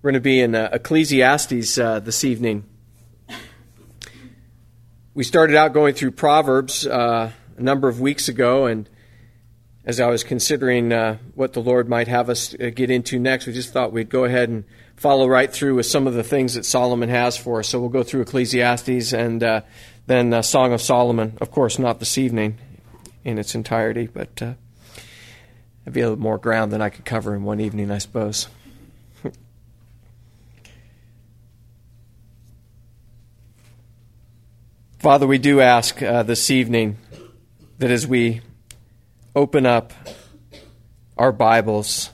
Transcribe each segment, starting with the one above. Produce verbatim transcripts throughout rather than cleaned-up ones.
We're going to be in uh, Ecclesiastes uh, this evening. We started out going through Proverbs uh, a number of weeks ago, and as I was considering uh, what the Lord might have us get into next, we just thought we'd go ahead and follow right through with some of the things that Solomon has for us. So we'll go through Ecclesiastes and uh, then uh, Song of Solomon. Of course, not this evening in its entirety, but uh, it'd be a little more ground than I could cover in one evening, I suppose. Father, we do ask uh, this evening that as we open up our Bibles,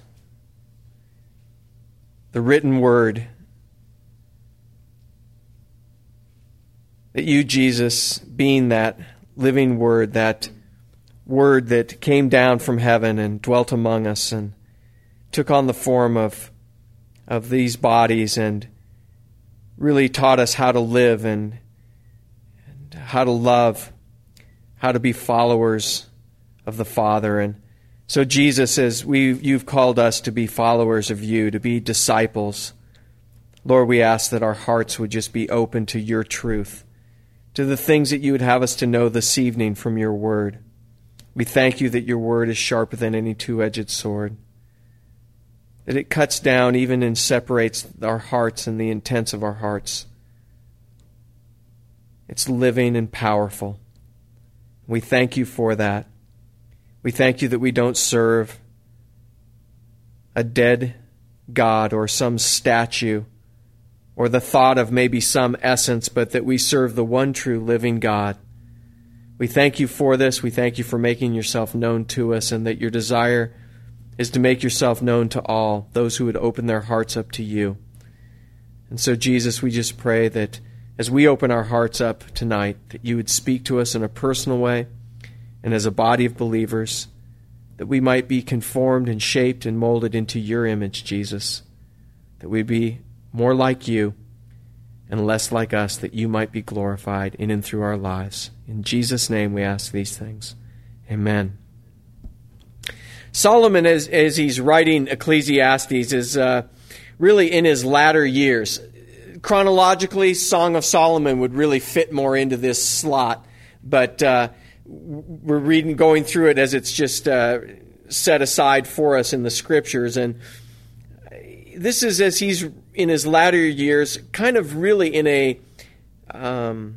the written word, that you, Jesus, being that living word, that word that came down from heaven and dwelt among us and took on the form of, of these bodies and really taught us how to live and how to love, how to be followers of the Father. And so, Jesus, as we you've called us to be followers of you, to be disciples, Lord, we ask that our hearts would just be open to your truth, to the things that you would have us to know this evening from your word. We thank you that your word is sharper than any two-edged sword, that it cuts down even and separates our hearts and the intents of our hearts. It's living and powerful. We thank you for that. We thank you that we don't serve a dead God or some statue or the thought of maybe some essence, but that we serve the one true living God. We thank you for this. We thank you for making yourself known to us, and that your desire is to make yourself known to all, those who would open their hearts up to you. And so, Jesus, we just pray that as we open our hearts up tonight, that you would speak to us in a personal way, and as a body of believers, that we might be conformed and shaped and molded into your image, Jesus, that we be more like you and less like us, that you might be glorified in and through our lives. In Jesus' name we ask these things. Amen. Solomon, as, as he's writing Ecclesiastes, is uh, really in his latter years. Chronologically, Song of Solomon would really fit more into this slot, but uh, we're reading, going through it as it's just uh, set aside for us in the Scriptures. And this is as he's in his latter years, kind of really in a um,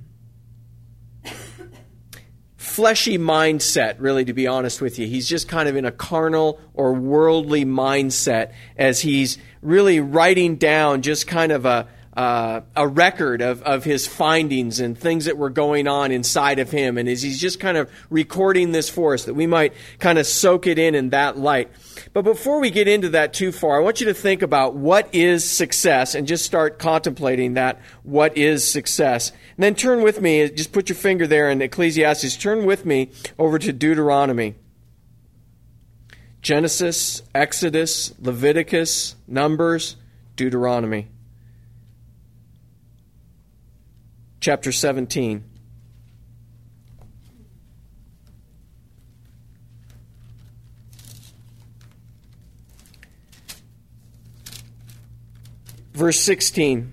fleshy mindset, really, to be honest with you. He's just kind of in a carnal or worldly mindset as he's really writing down just kind of a Uh, a record of, of his findings and things that were going on inside of him. And as he's just kind of recording this for us, that we might kind of soak it in in that light. But before we get into that too far, I want you to think about what is success and just start contemplating that, what is success. And then turn with me, just put your finger there in Ecclesiastes, turn with me over to Deuteronomy. Genesis, Exodus, Leviticus, Numbers, Deuteronomy. Chapter seventeen. Verse sixteen.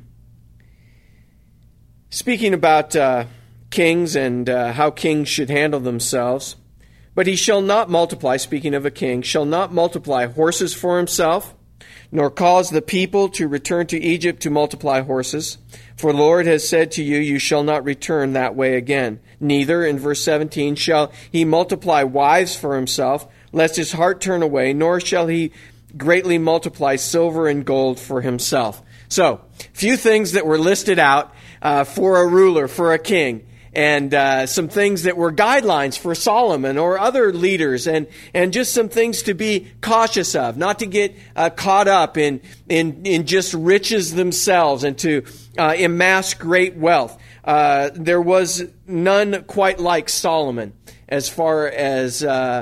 Speaking about uh, kings and uh, how kings should handle themselves. But he shall not multiply, speaking of a king, shall not multiply horses for himself, nor cause the people to return to Egypt to multiply horses. For the Lord has said to you, you shall not return that way again. Neither, in verse seventeen, shall he multiply wives for himself, lest his heart turn away, nor shall he greatly multiply silver and gold for himself. So, few things that were listed out uh, for a ruler, for a king. And uh, some things that were guidelines for Solomon or other leaders, and, and just some things to be cautious of, not to get uh, caught up in, in in just riches themselves and to uh, amass great wealth. Uh, there was none quite like Solomon as far as uh,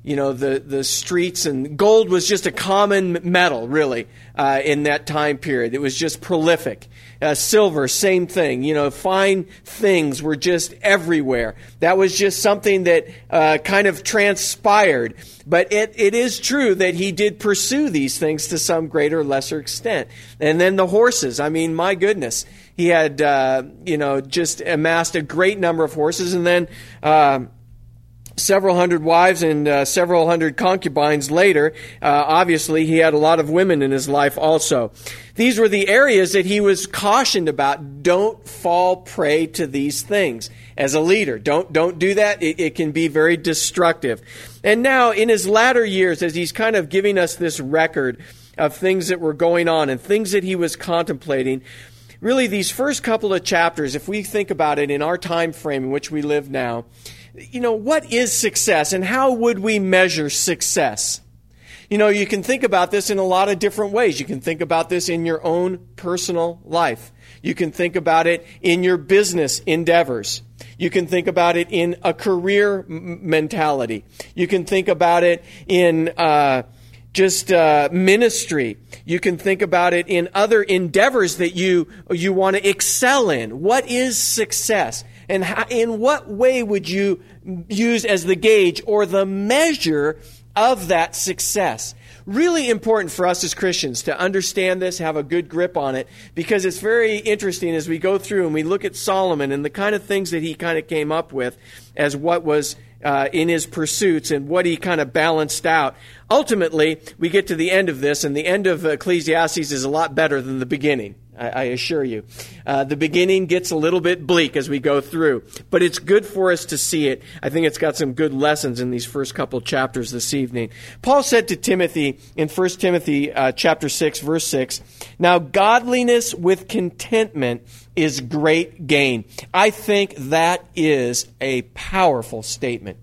you know, the, the streets, and gold was just a common metal, really, uh, in that time period. It was just prolific. Uh, silver, same thing. You know, fine things were just everywhere. That was just something that uh, kind of transpired. But it, it is true that he did pursue these things to some greater or lesser extent. And then the horses. I mean, my goodness. He had, uh, you know, just amassed a great number of horses, and then uh, several hundred wives and uh, several hundred concubines later. Uh, obviously, he had a lot of women in his life also. These were the areas that he was cautioned about. Don't fall prey to these things as a leader. Don't don't do that. It, it can be very destructive. And now, in his latter years, as he's kind of giving us this record of things that were going on and things that he was contemplating, really, these first couple of chapters, if we think about it in our time frame in which we live now, you know, what is success and how would we measure success? You know, you can think about this in a lot of different ways. You can think about this in your own personal life. You can think about it in your business endeavors. You can think about it in a career m- mentality. You can think about it in uh, just uh, ministry. You can think about it in other endeavors that you you want to excel in. What is success? And how, in what way would you use as the gauge or the measure of that success? Really important for us as Christians to understand this, have a good grip on it, because it's very interesting as we go through and we look at Solomon and the kind of things that he kind of came up with as what was uh, in his pursuits and what he kind of balanced out. Ultimately, we get to the end of this, and the end of Ecclesiastes is a lot better than the beginning. I, I assure you. Uh, the beginning gets a little bit bleak as we go through, but it's good for us to see it. I think it's got some good lessons in these first couple chapters this evening. Paul said to Timothy in First Timothy uh, chapter six, verse six, "Now godliness with contentment is great gain." I think that is a powerful statement.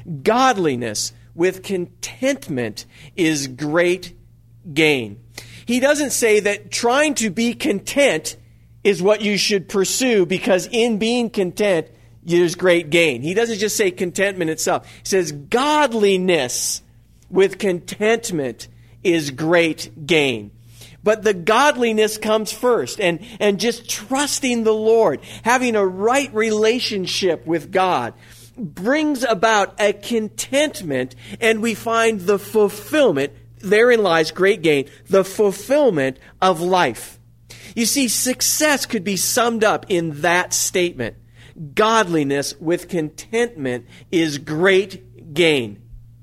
Godliness with contentment is great gain. He doesn't say that trying to be content is what you should pursue, because in being content, there's great gain. He doesn't just say contentment itself. He says godliness with contentment is great gain. But the godliness comes first, and, and just trusting the Lord, having a right relationship with God, brings about a contentment, and we find the fulfillment. Therein lies great gain, the fulfillment of life. You see, success could be summed up in that statement. Godliness with contentment is great gain.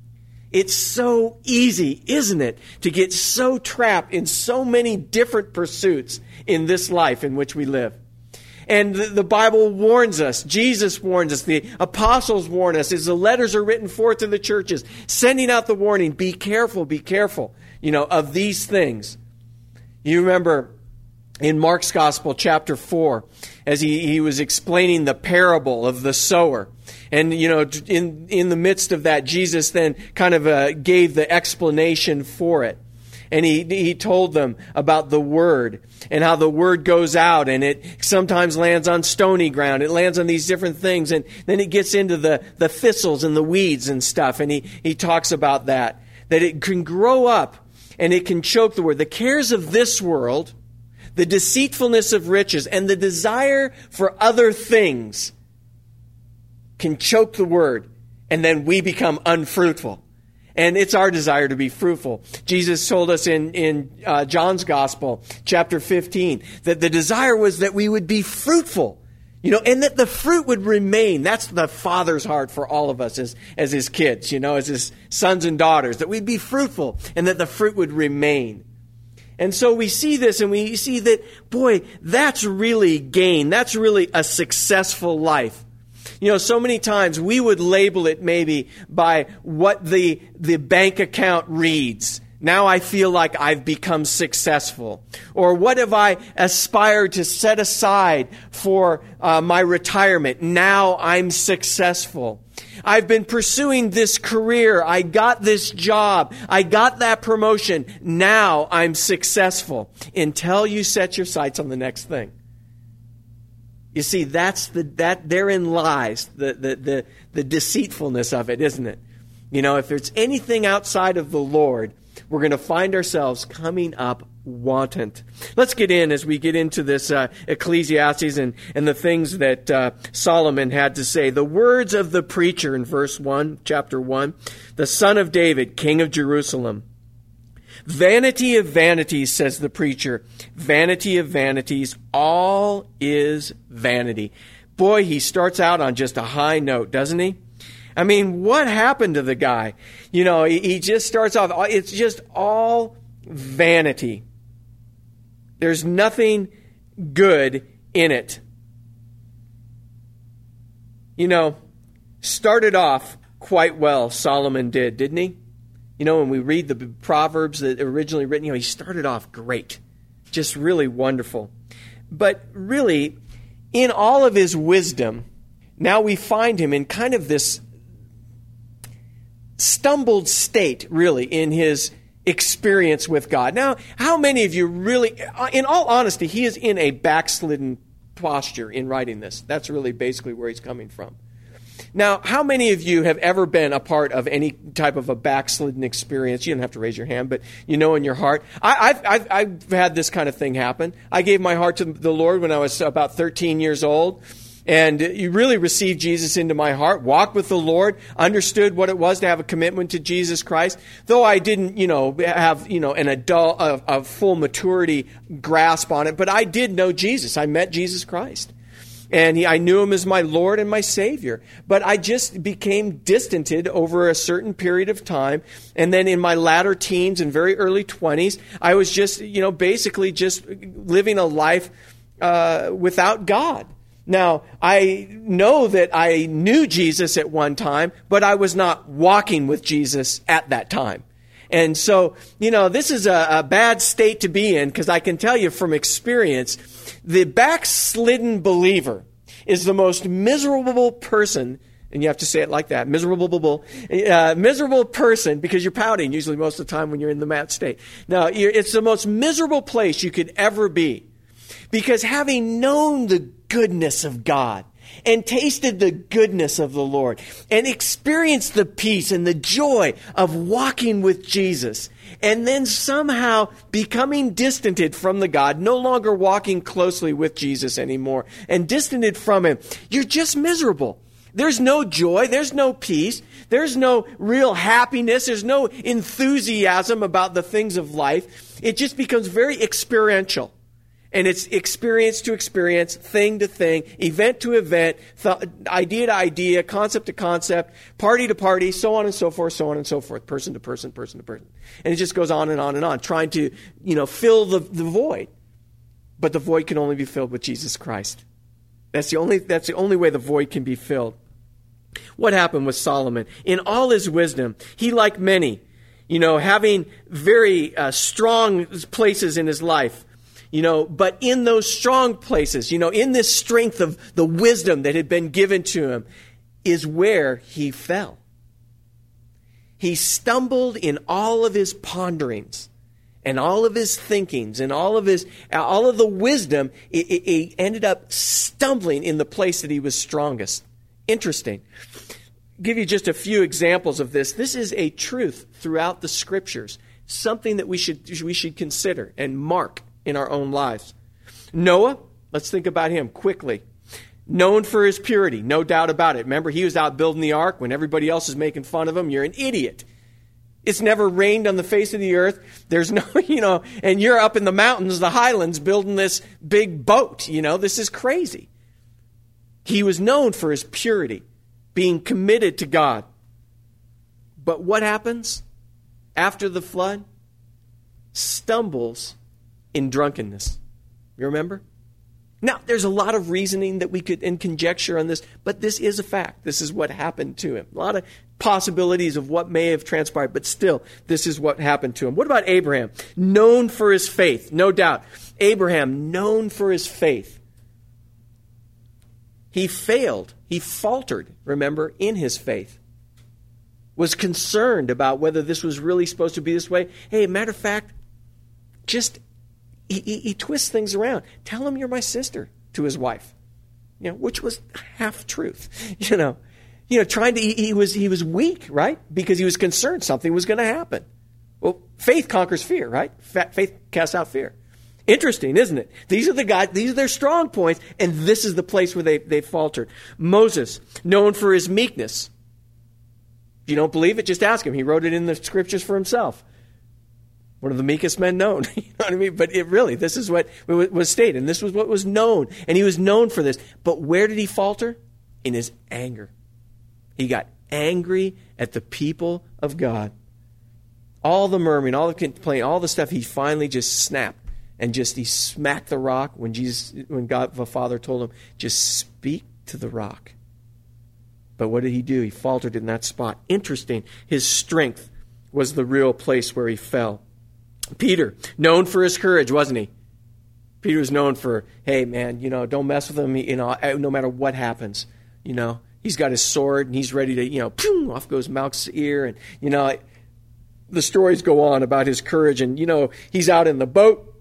It's so easy, isn't it, to get so trapped in so many different pursuits in this life in which we live. And the, the Bible warns us, Jesus warns us, the apostles warn us, as the letters are written forth to the churches, sending out the warning, be careful, be careful, you know, of these things. You remember in Mark's Gospel, chapter four, as he, he was explaining the parable of the sower. And, you know, in, in the midst of that, Jesus then kind of uh, gave the explanation for it. And he he told them about the word and how the word goes out, and it sometimes lands on stony ground. It lands on these different things. And then it gets into the, the thistles and the weeds and stuff. And he, he talks about that, that it can grow up and it can choke the word. The cares of this world, the deceitfulness of riches, and the desire for other things can choke the word. And then we become unfruitful. And it's our desire to be fruitful. Jesus told us in, in uh, John's Gospel, chapter fifteen, that the desire was that we would be fruitful, you know, and that the fruit would remain. That's the Father's heart for all of us as, as His kids, you know, as His sons and daughters, that we'd be fruitful and that the fruit would remain. And so we see this and we see that, boy, that's really gain. That's really a successful life. You know, so many times we would label it maybe by what the the bank account reads. Now I feel like I've become successful. Or what have I aspired to set aside for uh, my retirement? Now I'm successful. I've been pursuing this career. I got this job. I got that promotion. Now I'm successful. Until you set your sights on the next thing. You see, that's the that therein lies the, the, the, the deceitfulness of it, isn't it? You know, if there's anything outside of the Lord, we're going to find ourselves coming up wanton. Let's get in as we get into this uh, Ecclesiastes and, and the things that uh, Solomon had to say. The words of the preacher in verse one, chapter one, the son of David, king of Jerusalem. Vanity of vanities, says the preacher. Vanity of vanities, all is vanity. Boy, he starts out on just a high note, doesn't he? I mean, what happened to the guy? You know, he, he just starts off, it's just all vanity. There's nothing good in it. You know, started off quite well, Solomon did, didn't he? You know, when we read the Proverbs that were originally written, you know, he started off great. Just really wonderful. But really, in all of his wisdom, now we find him in kind of this stumbled state, really, in his experience with God. Now, how many of you really, in all honesty, he is in a backslidden posture in writing this. That's really basically where he's coming from. Now, how many of you have ever been a part of any type of a backslidden experience? You don't have to raise your hand, but you know in your heart. I, I've, I've, I've had this kind of thing happen. I gave my heart to the Lord when I was about thirteen years old. And you really received Jesus into my heart, walked with the Lord, understood what it was to have a commitment to Jesus Christ. Though I didn't, you know, have, you know, an adult, a, a full maturity grasp on it, but I did know Jesus. I met Jesus Christ. And he, I knew him as my Lord and my Savior. But I just became distanted over a certain period of time. And then in my latter teens and very early twenties, I was just, you know, basically just living a life uh, without God. Now, I know that I knew Jesus at one time, but I was not walking with Jesus at that time. And so, you know, this is a, a bad state to be in, because I can tell you from experience, the backslidden believer is the most miserable person, and you have to say it like that, miserable, uh, miserable person, because you're pouting usually most of the time when you're in the mad state. Now, you're, it's the most miserable place you could ever be, because having known the goodness of God and tasted the goodness of the Lord and experienced the peace and the joy of walking with Jesus, and then somehow becoming distanted from the God, no longer walking closely with Jesus anymore and distanted from him, you're just miserable. There's no joy. There's no peace. There's no real happiness. There's no enthusiasm about the things of life. It just becomes very experiential. And it's experience to experience, thing to thing, event to event, th- idea to idea, concept to concept, party to party, so on and so forth, so on and so forth, person to person, person to person. And it just goes on and on and on, trying to, you know, fill the, the void. But the void can only be filled with Jesus Christ. That's the only, that's the only way the void can be filled. What happened with Solomon? In all his wisdom, he, like many, you know, having very uh, strong places in his life, you know, but in those strong places, you know, in this strength of the wisdom that had been given to him, is where he fell. He stumbled in all of his ponderings and all of his thinkings and all of his, all of the wisdom. He ended up stumbling in the place that he was strongest. Interesting. I'll give you just a few examples of this. This is a truth throughout the Scriptures, something that we should we should consider and mark in our own lives. Noah, let's think about him quickly. Known for his purity, no doubt about it. Remember, he was out building the ark when everybody else is making fun of him. You're an idiot. It's never rained on the face of the earth. There's no, you know, and you're up in the mountains, the highlands, building this big boat. You know, this is crazy. He was known for his purity, being committed to God. But what happens after the flood? Stumbles in drunkenness. You remember? Now, there's a lot of reasoning that we could and conjecture on this, but this is a fact. This is what happened to him. A lot of possibilities of what may have transpired, but still, this is what happened to him. What about Abraham? Known for his faith, no doubt. Abraham, known for his faith. He failed. He faltered, remember, in his faith. Was concerned about whether this was really supposed to be this way. Hey, matter of fact, just He, he, he twists things around. Tell him you're my sister to his wife, you know, which was half truth. You know, you know, trying to, he, he was he was weak, right? Because he was concerned something was going to happen. Well, faith conquers fear, right? Faith casts out fear. Interesting, isn't it? These are the guys, these are their strong points, and this is the place where they, they faltered. Moses, known for his meekness. If you don't believe it, just ask him. He wrote it in the scriptures for himself. One of the meekest men known. You know what I mean? But it really, this is what was stated, and this was what was known. And he was known for this. But where did he falter? In his anger. He got angry at the people of God. All the murmuring, all the complaining, all the stuff, he finally just snapped. And just he smacked the rock when Jesus, when God the Father told him, just speak to the rock. But what did he do? He faltered in that spot. Interesting. His strength was the real place where he fell. Peter, known for his courage, wasn't he? Peter was known for, hey, man, you know, don't mess with him, you know, no matter what happens. You know, he's got his sword and he's ready to, you know, boom, off goes Malchus' ear. And, you know, the stories go on about his courage. And, you know, he's out in the boat.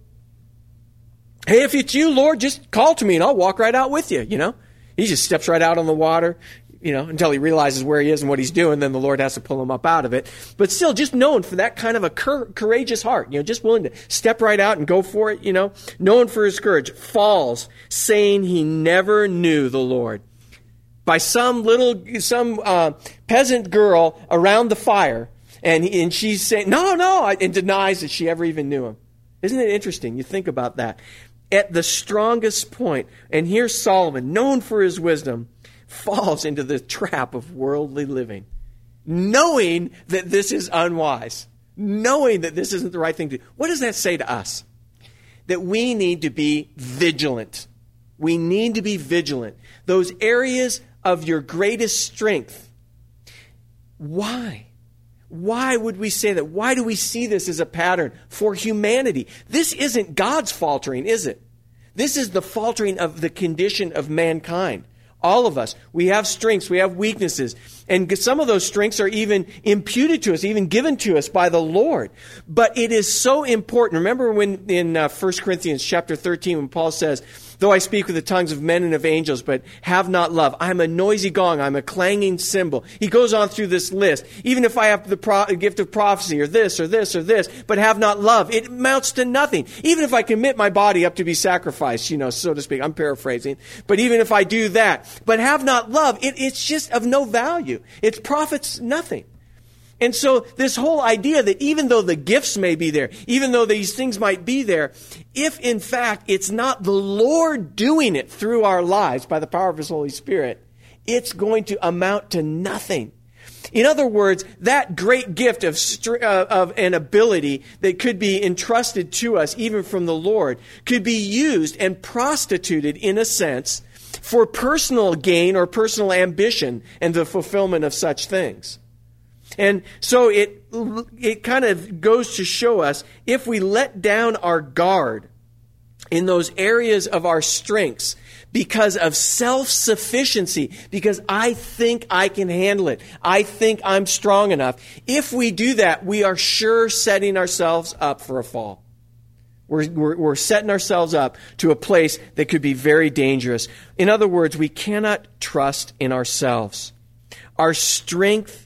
Hey, if it's you, Lord, just call to me and I'll walk right out with you, you know. He just steps right out on the water, you know, until he realizes where he is and what he's doing. Then the Lord has to pull him up out of it. But still, just known for that kind of a cur- courageous heart, you know, just willing to step right out and go for it, you know. Known for his courage, falls, saying he never knew the Lord. By some little, some uh, peasant girl around the fire, and, he, and she's saying, no, no, and denies that she ever even knew him. Isn't it interesting? You think about that. At the strongest point, and here's Solomon, known for his wisdom, falls into the trap of worldly living, knowing that this is unwise, knowing that this isn't the right thing to do. What does that say to us? That we need to be vigilant. We need to be vigilant. Those areas of your greatest strength. Why? Why would we say that? Why do we see this as a pattern for humanity? This isn't God's faltering, is it? This is the faltering of the condition of mankind. All of us, we have strengths, we have weaknesses, and some of those strengths are even imputed to us, even given to us by the Lord. But it is so important. Remember when in uh, First Corinthians chapter thirteen, when Paul says, though I speak with the tongues of men and of angels, but have not love, I'm a noisy gong, I'm a clanging cymbal. He goes on through this list. Even if I have the pro- gift of prophecy or this or this or this, but have not love, it amounts to nothing. Even if I commit my body up to be sacrificed, you know, so to speak, I'm paraphrasing, but even if I do that, but have not love, it, it's just of no value. It profits nothing. And so this whole idea that even though the gifts may be there, even though these things might be there, if in fact it's not the Lord doing it through our lives by the power of His Holy Spirit, it's going to amount to nothing. In other words, that great gift of, uh, of an ability that could be entrusted to us even from the Lord could be used and prostituted in a sense for personal gain or personal ambition and the fulfillment of such things. And so it it kind of goes to show us, if we let down our guard in those areas of our strengths because of self-sufficiency, because I think I can handle it, I think I'm strong enough, if we do that, we are sure setting ourselves up for a fall. We're, we're, we're setting ourselves up to a place that could be very dangerous. In other words, we cannot trust in ourselves. Our strength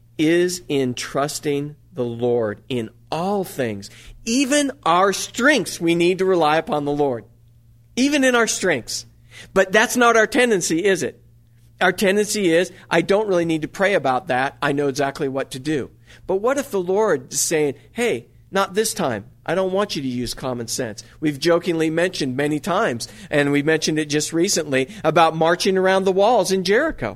is in trusting the Lord in all things. Even our strengths, we need to rely upon the Lord. Even in our strengths. But that's not our tendency, is it? Our tendency is, I don't really need to pray about that. I know exactly what to do. But what if the Lord is saying, hey, not this time. I don't want you to use common sense. We've jokingly mentioned many times, and we mentioned it just recently, about marching around the walls in Jericho.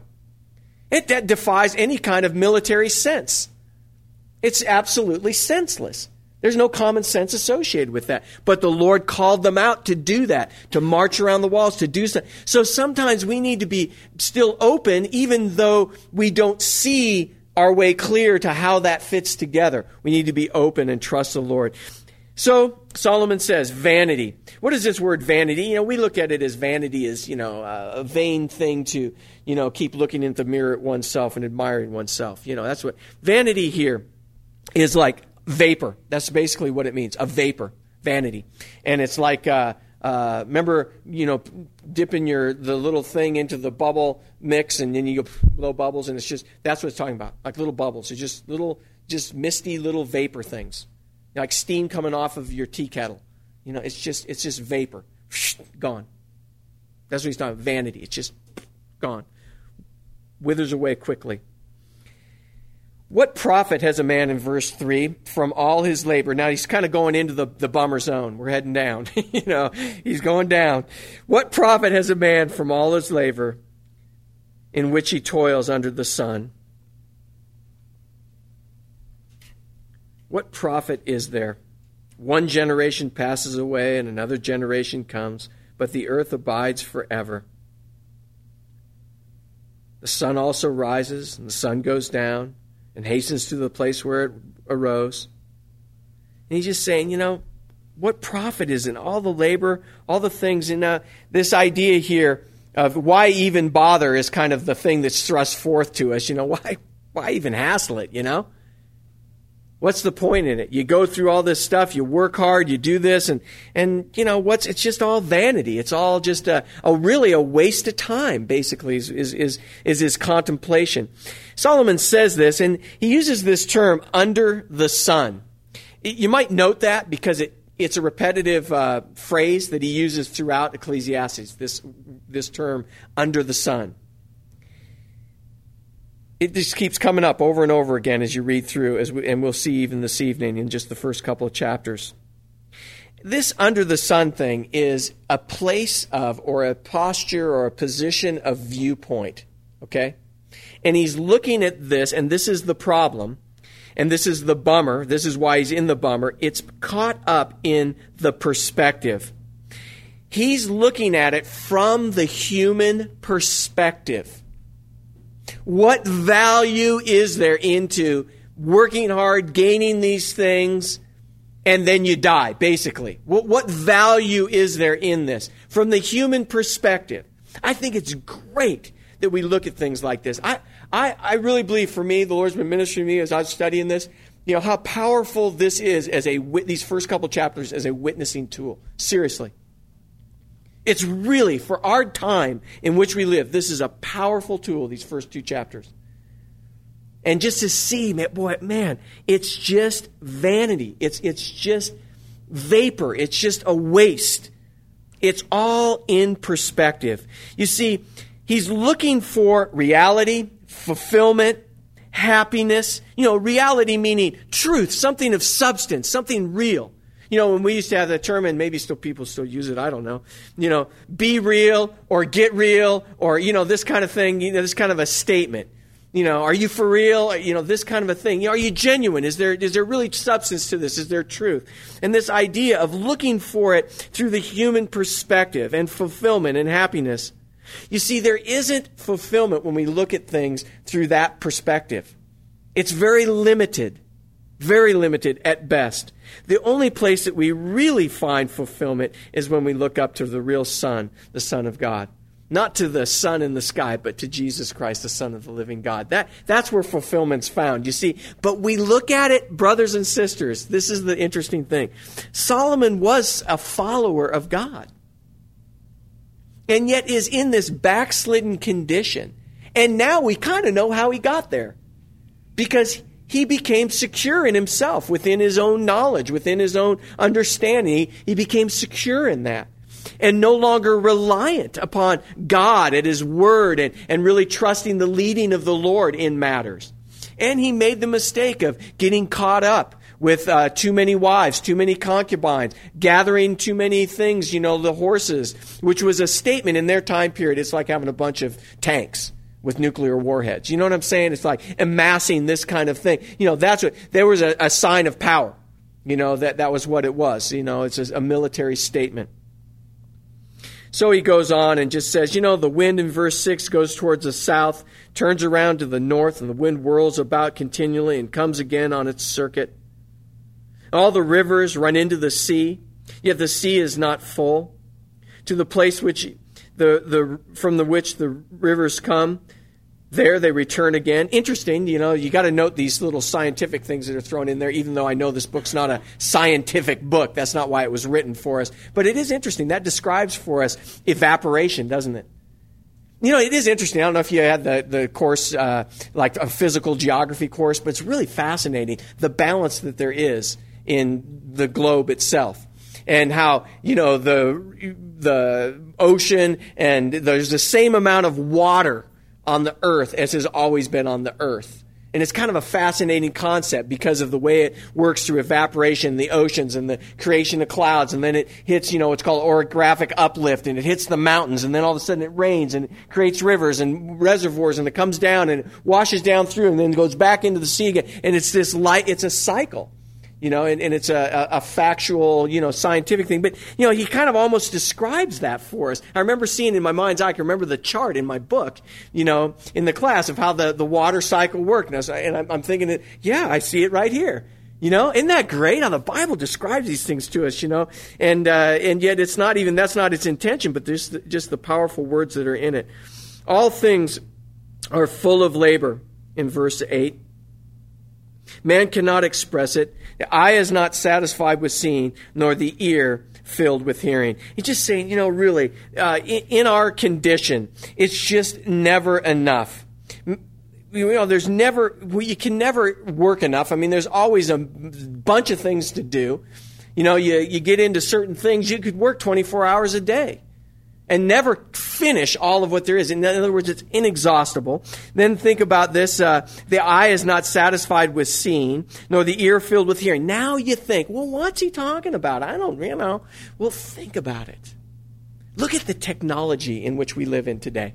It that defies any kind of military sense. It's absolutely senseless. There's no common sense associated with that. But the Lord called them out to do that, to march around the walls, to do so. So sometimes we need to be still open, even though we don't see our way clear to how that fits together. We need to be open and trust the Lord. So Solomon says, vanity. What is this word vanity? You know, we look at it as vanity as, you know, a vain thing to, you know, keep looking into the mirror at oneself and admiring oneself. You know, that's what vanity here is, like vapor. That's basically what it means, a vapor, vanity. And it's like uh, uh, remember, you know, dipping your the little thing into the bubble mix, and then you go blow bubbles, and it's just, that's what it's talking about, like little bubbles. It's just little, just misty little vapor things, like steam coming off of your tea kettle. You know, it's just, it's just vapor, gone. That's what he's talking about, vanity. It's just gone, withers away quickly. What profit has a man, in verse three, from all his labor? Now he's kind of going into the, the bummer zone. We're heading down. you know, he's going down. What profit has a man from all his labor in which he toils under the sun? What profit is there? One generation passes away and another generation comes, but the earth abides forever. The sun also rises and the sun goes down and hastens to the place where it arose. And he's just saying, you know, what profit is in all the labor, all the things? And uh, this idea here of why even bother is kind of the thing that's thrust forth to us. You know, why, why even hassle it, you know? What's the point in it? You go through all this stuff, you work hard, you do this, and, and you know, what's it's just all vanity. It's all just a, a really a waste of time, basically, is, is, is, is his contemplation. Solomon says this, and he uses this term, under the sun. You might note that because it, it's a repetitive uh, phrase that he uses throughout Ecclesiastes, this, this term, under the sun. It just keeps coming up over and over again as you read through, as we, and we'll see even this evening in just the first couple of chapters. This under the sun thing is a place of, or a posture, or a position of viewpoint, okay? And he's looking at this, and this is the problem, and this is the bummer, this is why he's in the bummer. It's caught up in the perspective. He's looking at it from the human perspective. What value is there into working hard, gaining these things, and then you die, basically? What, what value is there in this? From the human perspective, I think it's great that we look at things like this. I, I, I really believe, for me, the Lord's been ministering to me as I was studying this, you know, how powerful this is as a, these first couple chapters as a witnessing tool. Seriously. It's really, for our time in which we live, this is a powerful tool, these first two chapters. And just to see, man, boy, man, it's just vanity. It's, it's just vapor. It's just a waste. It's all in perspective. You see, he's looking for reality, fulfillment, happiness. You know, reality meaning truth, something of substance, something real. You know, when we used to have that term, and maybe still people still use it, I don't know. You know, be real or get real, or, you know, this kind of thing, you know, this kind of a statement. You know, are you for real? You know, this kind of a thing. You know, are you genuine? Is there is there really substance to this? Is there truth? And this idea of looking for it through the human perspective and fulfillment and happiness. You see, there isn't fulfillment when we look at things through that perspective. It's very limited. Very limited at best. The only place that we really find fulfillment is when we look up to the real Son, the Son of God. Not to the sun in the sky, but to Jesus Christ, the Son of the living God. That, that's where fulfillment's found, you see. But we look at it, brothers and sisters, this is the interesting thing. Solomon was a follower of God. And yet is in this backslidden condition. And now we kind of know how he got there. Because he became secure in himself, within his own knowledge, within his own understanding. He, he became secure in that. And no longer reliant upon God at his word and, and really trusting the leading of the Lord in matters. And he made the mistake of getting caught up with uh, too many wives, too many concubines, gathering too many things, you know, the horses, which was a statement in their time period. It's like having a bunch of tanks with nuclear warheads. You know what I'm saying? It's like amassing this kind of thing. You know, that's what, there was a, a sign of power. You know, that, that was what it was. You know, it's a, a military statement. So he goes on and just says, you know, the wind in verse six goes towards the south, turns around to the north, and the wind whirls about continually and comes again on its circuit. All the rivers run into the sea, yet the sea is not full. To the place which the, the from the which the rivers come, There they return again. Interesting, you know, you got to note these little scientific things that are thrown in there, even though I know this book's not a scientific book. That's not why it was written for us. But it is interesting. That describes for us evaporation, doesn't it? You know, it is interesting. I don't know if you had the, the course, uh, like a physical geography course, but it's really fascinating, the balance that there is in the globe itself. And how, you know, the the ocean and there's the same amount of water on the earth as has always been on the earth. And it's kind of a fascinating concept because of the way it works through evaporation, the oceans, and the creation of clouds. And then it hits, you know, what's called orographic uplift, and it hits the mountains. And then all of a sudden it rains and it creates rivers and reservoirs, and it comes down and it washes down through and then goes back into the sea again. And it's this light, it's a cycle. You know, and, and it's a, a, a factual, you know, scientific thing. But, you know, he kind of almost describes that for us. I remember seeing in my mind's eye, I can remember the chart in my book, you know, in the class of how the, the water cycle worked. And, I was, and I'm, I'm thinking that, yeah, I see it right here. You know, isn't that great how the Bible describes these things to us, you know? And, uh, and yet it's not even, that's not its intention, but there's the, just the powerful words that are in it. All things are full of labor, in verse eight. Man cannot express it. The eye is not satisfied with seeing, nor the ear filled with hearing. He's just saying, you know, really, uh, in, in our condition, it's just never enough. You know, there's never, well, you can never work enough. I mean, there's always a bunch of things to do. You know, you, you get into certain things, you could work twenty-four hours a day and never finish all of what there is. In other words, it's inexhaustible. Then think about this. Uh, the eye is not satisfied with seeing, nor the ear filled with hearing. Now you think, well, what's he talking about? I don't, you know. Well, think about it. Look at the technology in which we live in today.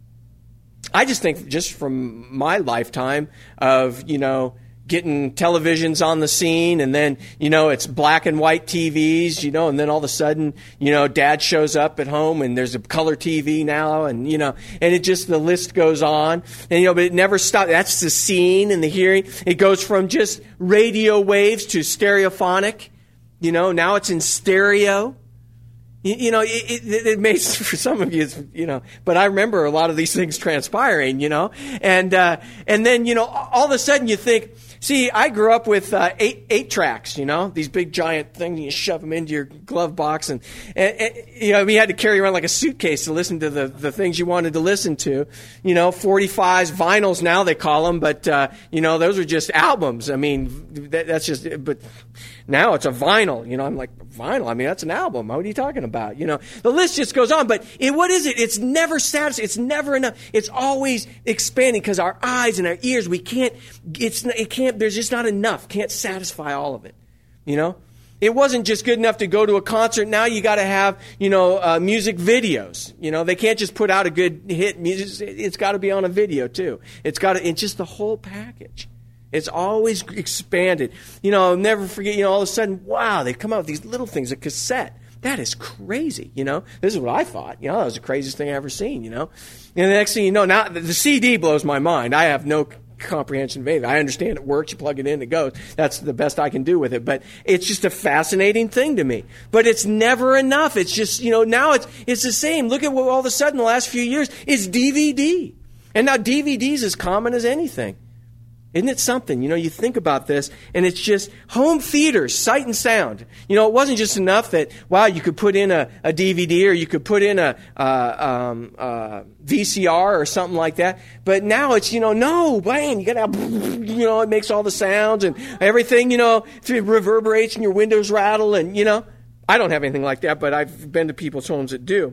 I just think just from my lifetime of, you know, getting televisions on the scene, and then, you know, it's black and white T Vs, you know, and then all of a sudden, you know, dad shows up at home and there's a color T V now, and, you know, and it just, the list goes on. And, you know, but it never stops. That's the seeing and the hearing. It goes from just radio waves to stereophonic. You know, now it's in stereo. You, you know, it, it, it makes, for some of you, it's, you know, but I remember a lot of these things transpiring, you know, and, uh, and then, you know, all of a sudden you think, see, I grew up with uh, eight eight tracks, you know, these big giant things, and you shove them into your glove box, and, and, and you know, we had to carry around like a suitcase to listen to the, the things you wanted to listen to, you know, forty-fives, vinyls now they call them, but, uh, you know, those are just albums. I mean, that, that's just, but now it's a vinyl, you know, I'm like, vinyl, I mean, that's an album. What are you talking about? You know, the list just goes on, but it, what is it? It's never satisfied. It's never enough. It's always expanding because our eyes and our ears, we can't, it's, it can't, there's just not enough. Can't satisfy all of it. You know, it wasn't just good enough to go to a concert. Now you got to have, you know, uh, music videos. You know, they can't just put out a good hit music. It's got to be on a video too. It's got to, it's just the whole package. It's always expanded. You know, I'll never forget, you know, all of a sudden, wow, they come out with these little things, a cassette. That is crazy, you know. This is what I thought. You know, that was the craziest thing I ever seen, you know. And the next thing you know, now the C D blows my mind. I have no comprehension of anything. I understand it works. You plug it in, it goes. That's the best I can do with it. But it's just a fascinating thing to me. But it's never enough. It's just, you know, now it's it's the same. Look at what all of a sudden the last few years is D V D. And now D V D's as common as anything. Isn't it something? You know, you think about this, and it's just home theaters, sight and sound. You know, it wasn't just enough that, wow, you could put in a, a D V D or you could put in a uh, um, uh, V C R or something like that. But now it's, you know, no, man, you got to, you know, it makes all the sounds and everything, you know, it reverberates and your windows rattle. And, you know, I don't have anything like that, but I've been to people's homes that do.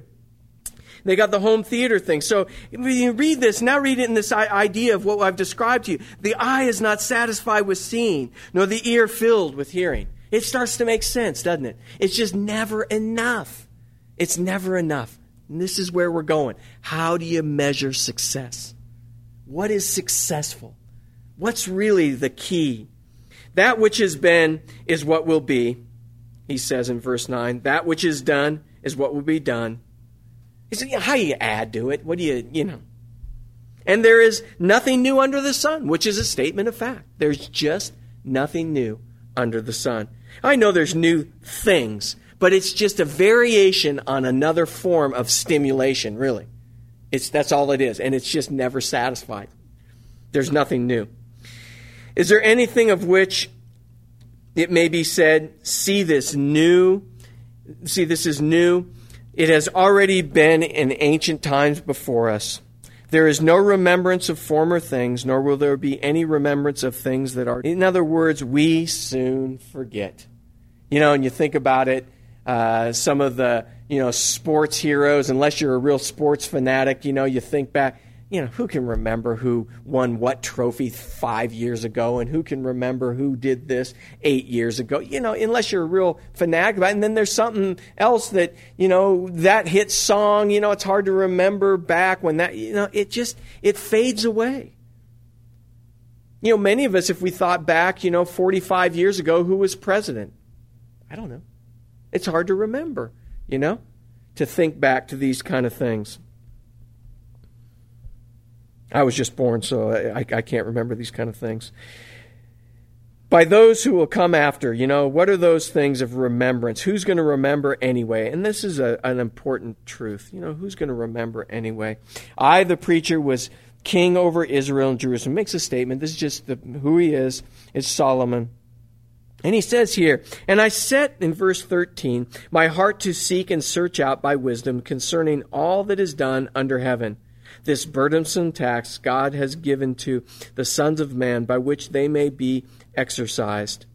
They got the home theater thing. So when you read this, now read it in this idea of what I've described to you. The eye is not satisfied with seeing, nor the ear filled with hearing. It starts to make sense, doesn't it? It's just never enough. It's never enough. And this is where we're going. How do you measure success? What is successful? What's really the key? That which has been is what will be, he says in verse nine. That which is done is what will be done. He said, how do you add to it? What do you, you know? And there is nothing new under the sun, which is a statement of fact. There's just nothing new under the sun. I know there's new things, but it's just a variation on another form of stimulation, really. It's, that's all it is. And it's just never satisfied. There's nothing new. Is there anything of which it may be said, see this new, see this is new? It has already been in ancient times before us. There is no remembrance of former things, nor will there be any remembrance of things that are. In other words, we soon forget. You know, and you think about it, uh, some of the, you know, sports heroes, unless you're a real sports fanatic, you know, you think back, you know, who can remember who won what trophy five years ago, and who can remember who did this eight years ago? You know, unless you're a real fanatic about it. And then there's something else that, you know, that hit song, you know, it's hard to remember back when that, you know, it just, it fades away. You know, many of us, if we thought back, you know, forty-five years ago, who was president? I don't know. It's hard to remember, you know, to think back to these kind of things. I was just born, so I, I can't remember these kind of things. By those who will come after, you know, what are those things of remembrance? Who's going to remember anyway? And this is a, an important truth. You know, who's going to remember anyway? I, the preacher, was king over Israel and Jerusalem. Makes a statement. This is just the, who he is. It's Solomon. And he says here, and I set, in verse thirteen, my heart to seek and search out by wisdom concerning all that is done under heaven. This burdensome tax God has given to the sons of man by which they may be exercised.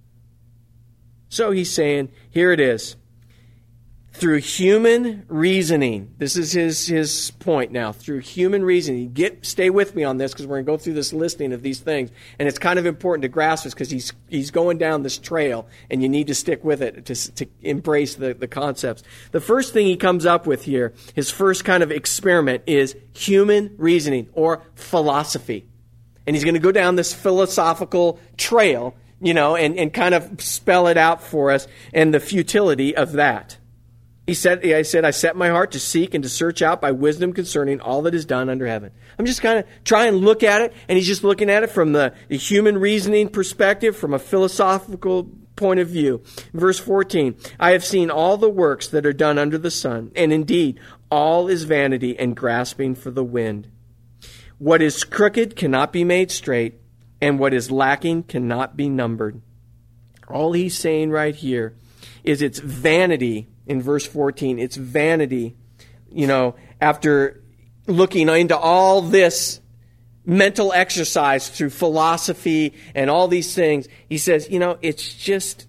So he's saying, here it is. Through human reasoning, this is his, his point now, through human reasoning. Get, stay with me on this because we're going to go through this listing of these things. And it's kind of important to grasp this because he's, he's going down this trail and you need to stick with it to, to embrace the, the concepts. The first thing he comes up with here, his first kind of experiment, is human reasoning or philosophy. And he's going to go down this philosophical trail, you know, and, and kind of spell it out for us and the futility of that. He said, I said, I set my heart to seek and to search out by wisdom concerning all that is done under heaven. I'm just kind of trying to look at it, and he's just looking at it from the, the human reasoning perspective, from a philosophical point of view. Verse fourteen, I have seen all the works that are done under the sun, and indeed all is vanity and grasping for the wind. What is crooked cannot be made straight, and what is lacking cannot be numbered. All he's saying right here is it's vanity. In verse fourteen, it's vanity, you know, after looking into all this mental exercise through philosophy and all these things, he says, you know, it's just,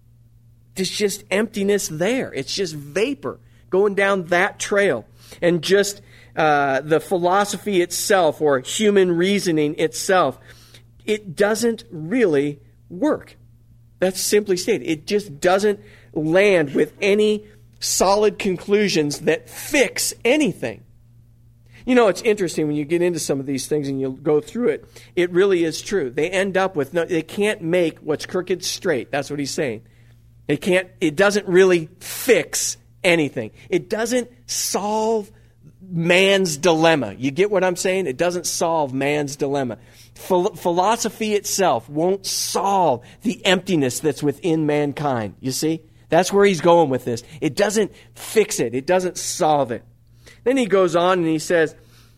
it's just emptiness there. It's just vapor going down that trail. And just uh, the philosophy itself or human reasoning itself, it doesn't really work. That's simply stated. It just doesn't land with any solid conclusions that fix anything. You know, it's interesting when you get into some of these things and you go through it, it really is true. They end up with, no, they can't make what's crooked straight. That's what he's saying. It can't, it doesn't really fix anything. It doesn't solve man's dilemma. You get what I'm saying? It doesn't solve man's dilemma. Phil- philosophy itself won't solve the emptiness that's within mankind. You see? That's where he's going with this. It doesn't fix it. It doesn't solve it. Then he goes on and he says,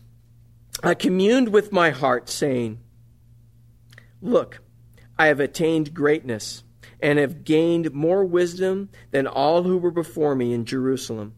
I communed with my heart, saying, look, I have attained greatness and have gained more wisdom than all who were before me in Jerusalem.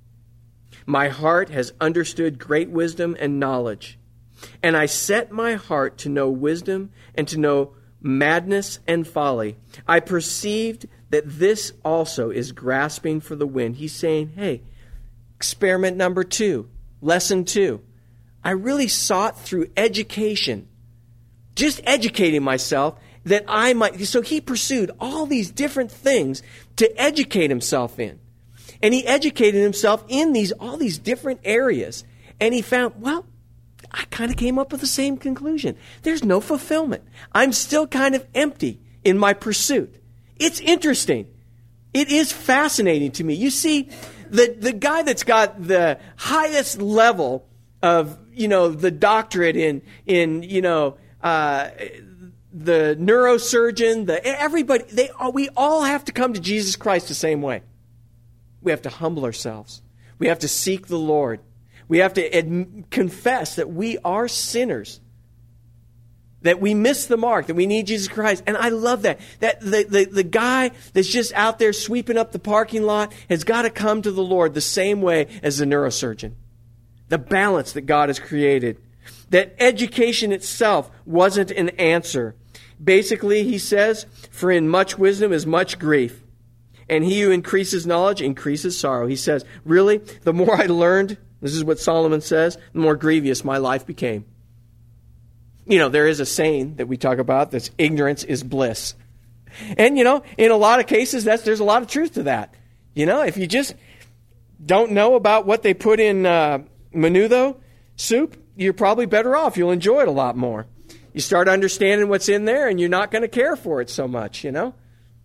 My heart has understood great wisdom and knowledge, and I set my heart to know wisdom and to know madness and folly. I perceived that this also is grasping for the wind. He's saying, hey, experiment number two, lesson two. I really sought through education, just educating myself that I might. So he pursued all these different things to educate himself in. And he educated himself in these all these different areas. And he found, well, I kind of came up with the same conclusion. There's no fulfillment. I'm still kind of empty in my pursuit. It's interesting. It is fascinating to me. You see, the, the guy that's got the highest level of, you know, the doctorate in, in you know, uh, the neurosurgeon, the everybody, they all, we all have to come to Jesus Christ the same way. We have to humble ourselves. We have to seek the Lord. We have to ad- confess that we are sinners, that we miss the mark, that we need Jesus Christ. And I love that. That the, the, the guy that's just out there sweeping up the parking lot has got to come to the Lord the same way as the neurosurgeon. The balance that God has created. That education itself wasn't an answer. Basically, he says, for in much wisdom is much grief. And he who increases knowledge increases sorrow. He says, really, the more I learned, this is what Solomon says, the more grievous my life became. You know, there is a saying that we talk about that's ignorance is bliss. And, you know, in a lot of cases, that's there's a lot of truth to that. You know, if you just don't know about what they put in uh, menudo soup, you're probably better off. You'll enjoy it a lot more. You start understanding what's in there and you're not going to care for it so much, you know.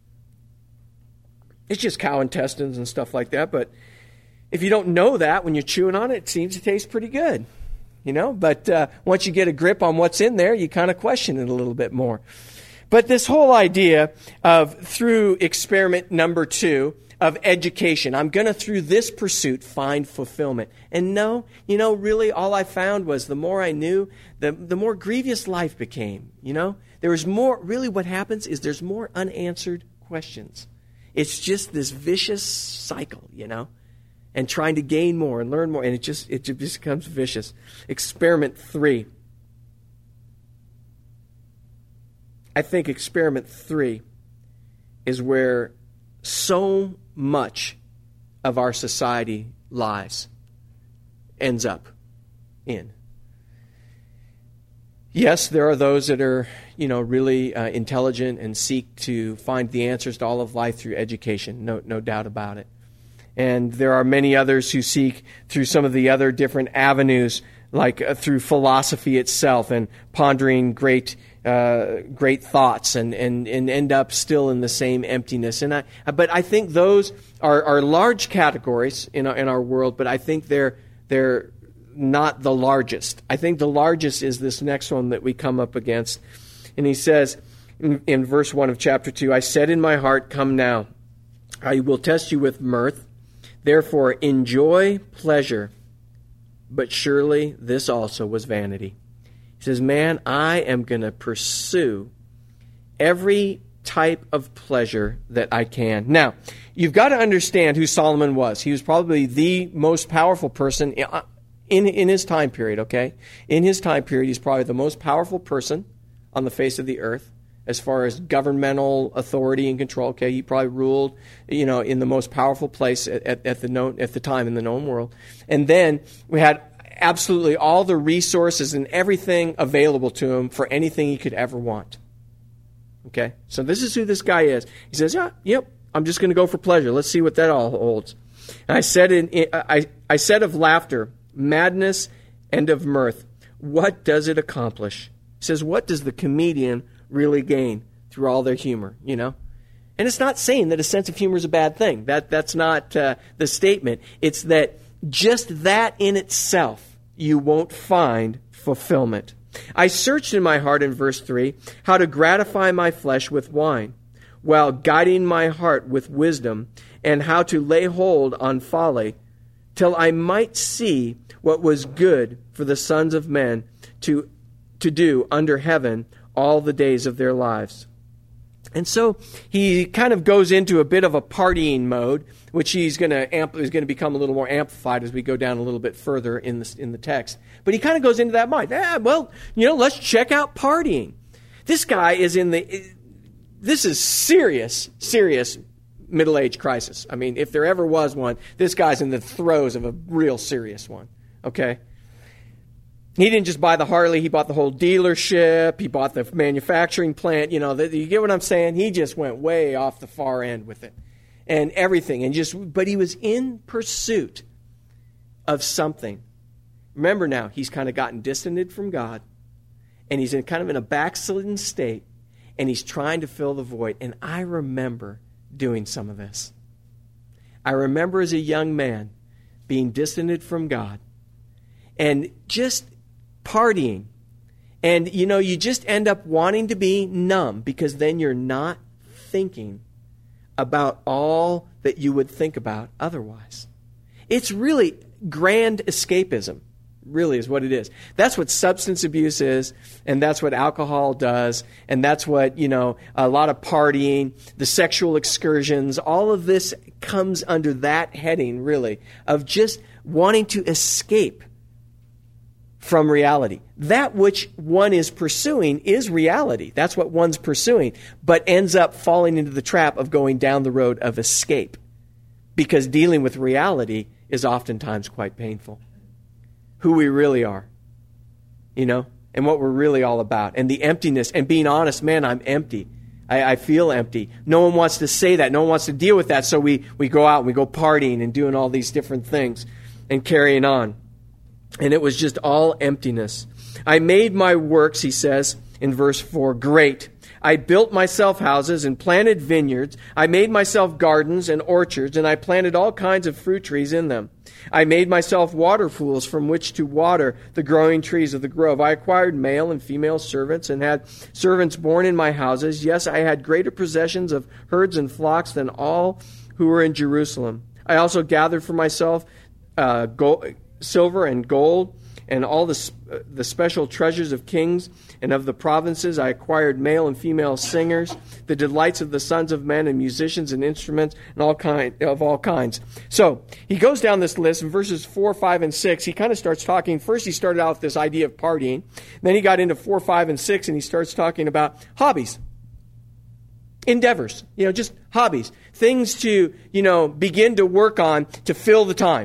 It's just cow intestines and stuff like that. But if you don't know that when you're chewing on it, it seems to taste pretty good. You know, but uh, once you get a grip on what's in there, you kind of question it a little bit more. But this whole idea of through experiment number two of education, I'm going to through this pursuit find fulfillment. And no, you know, really all I found was the more I knew, the, the more grievous life became. You know, there was more, really what happens is there's more unanswered questions. It's just this vicious cycle, you know, and trying to gain more and learn more. And it just it just becomes vicious. Experiment three. I think experiment three is where so much of our society lies, ends up in. Yes, there are those that are, you know, really uh, intelligent and seek to find the answers to all of life through education. No, no doubt about it. And there are many others who seek through some of the other different avenues, like uh, through philosophy itself and pondering great, uh, great thoughts, and, and, and end up still in the same emptiness. And I, but I think those are, are large categories in our, in our world. But I think they're they're not the largest. I think the largest is this next one that we come up against. And he says in, in verse one of chapter two, I said in my heart, come now, I will test you with mirth. Therefore enjoy pleasure, but surely this also was vanity. He says, man, I am going to pursue every type of pleasure that I can. Now, you've got to understand who Solomon was. He was probably the most powerful person In, in his time period, okay? In his time period, he's probably the most powerful person on the face of the earth as far as governmental authority and control, okay? He probably ruled, you know, in the most powerful place at, at, at the known, at the time in the known world. And then we had absolutely all the resources and everything available to him for anything he could ever want. Okay? So this is who this guy is. He says, yeah, yep, I'm just going to go for pleasure. Let's see what that all holds. And I said, in, I, I said of laughter, madness, and of mirth, what does it accomplish? He says, what does the comedian really gain through all their humor, you know? And it's not saying that a sense of humor is a bad thing. That That's not uh, the statement. It's that just that in itself, you won't find fulfillment. I searched in my heart, in verse three, how to gratify my flesh with wine, while guiding my heart with wisdom, and how to lay hold on folly, till I might see what was good for the sons of men to, to do under heaven all the days of their lives. And so he kind of goes into a bit of a partying mode, which he's going to amp- is going to become a little more amplified as we go down a little bit further in the, in the text. But he kind of goes into that mind. Ah, well, you know, let's check out partying. This guy is in the... This is serious, serious middle-age crisis. I mean, if there ever was one, this guy's in the throes of a real serious one, okay? He didn't just buy the Harley, he bought the whole dealership, he bought the manufacturing plant, you know, the, you get what I'm saying? He just went way off the far end with it and everything. And just, but he was in pursuit of something. Remember now, he's kind of gotten distanced from God, and he's in kind of in a backslidden state, and he's trying to fill the void. And I remember doing some of this. I remember as a young man being distanced from God and just partying. And, you know, you just end up wanting to be numb because then you're not thinking about all that you would think about otherwise. It's really grand escapism, really is what it is. That's what substance abuse is, and that's what alcohol does, and that's what, you know, a lot of partying, the sexual excursions, all of this comes under that heading, really, of just wanting to escape from reality. That which one is pursuing is reality. That's what one's pursuing, but ends up falling into the trap of going down the road of escape, because dealing with reality is oftentimes quite painful. Who we really are, you know, and what we're really all about, and the emptiness, and being honest, man, I'm empty. I, I feel empty. No one wants to say that. No one wants to deal with that, so we, we go out and we go partying and doing all these different things and carrying on. And it was just all emptiness. I made my works, he says in verse four, great. I built myself houses and planted vineyards. I made myself gardens and orchards, and I planted all kinds of fruit trees in them. I made myself water pools from which to water the growing trees of the grove. I acquired male and female servants and had servants born in my houses. Yes, I had greater possessions of herds and flocks than all who were in Jerusalem. I also gathered for myself uh, gold, silver and gold, and all the, uh, the special treasures of kings and of the provinces. I acquired male and female singers, the delights of the sons of men, and musicians and instruments and all kind of all kinds. So he goes down this list in verses four, five, and six. He kind of starts talking. First, he started out with this idea of partying. Then he got into four, five, and six, and he starts talking about hobbies, endeavors, you know, just hobbies, things to, you know, begin to work on to fill the time.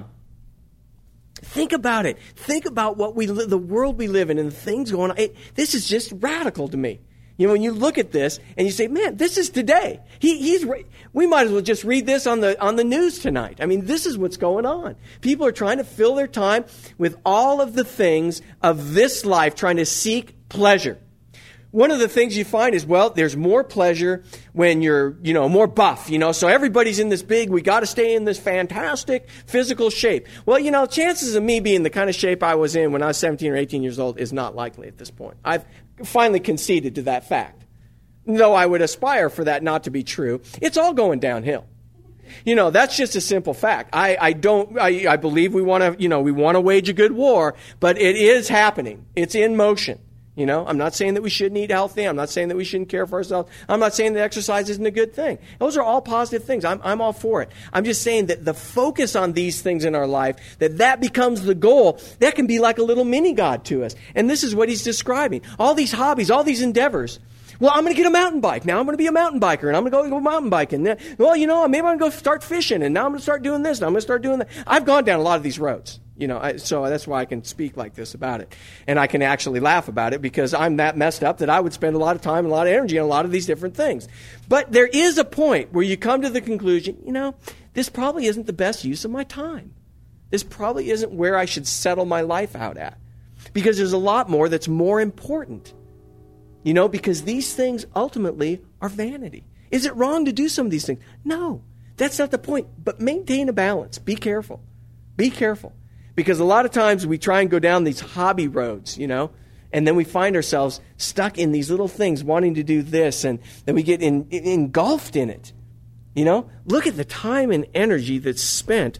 Think about it. Think about what we li- the world we live in and the things going on. It, this is just radical to me. You know, when you look at this and you say, "Man, this is today." He, he's. We might as well just read this on the on the news tonight. I mean, this is what's going on. People are trying to fill their time with all of the things of this life, trying to seek pleasure. One of the things you find is, well, there's more pleasure when you're, you know, more buff, you know, so everybody's in this big, we got to stay in this fantastic physical shape. Well, you know, chances of me being the kind of shape I was in when I was seventeen or eighteen years old is not likely at this point. I've finally conceded to that fact. Though I would aspire for that not to be true, it's all going downhill. You know, that's just a simple fact. I, I don't, I, I believe we want to, you know, we want to wage a good war, but it is happening. It's in motion. You know, I'm not saying that we shouldn't eat healthy. I'm not saying that we shouldn't care for ourselves. I'm not saying that exercise isn't a good thing. Those are all positive things. I'm, I'm all for it. I'm just saying that the focus on these things in our life, that that becomes the goal, that can be like a little mini God to us. And this is what he's describing. All these hobbies, all these endeavors. Well, I'm going to get a mountain bike. Now I'm going to be a mountain biker, and I'm going to go, go mountain biking. Well, you know, maybe I'm going to go start fishing, and now I'm going to start doing this, and I'm going to start doing that. I've gone down a lot of these roads. You know, I, so that's why I can speak like this about it. And I can actually laugh about it because I'm that messed up that I would spend a lot of time and a lot of energy on a lot of these different things. But there is a point where you come to the conclusion, you know, this probably isn't the best use of my time. This probably isn't where I should settle my life out at. Because there's a lot more that's more important. You know, because these things ultimately are vanity. Is it wrong to do some of these things? No, that's not the point. But maintain a balance. Be careful. Be careful. Because a lot of times we try and go down these hobby roads, you know, and then we find ourselves stuck in these little things, wanting to do this, and then we get in, in, engulfed in it. You know, look at the time and energy that's spent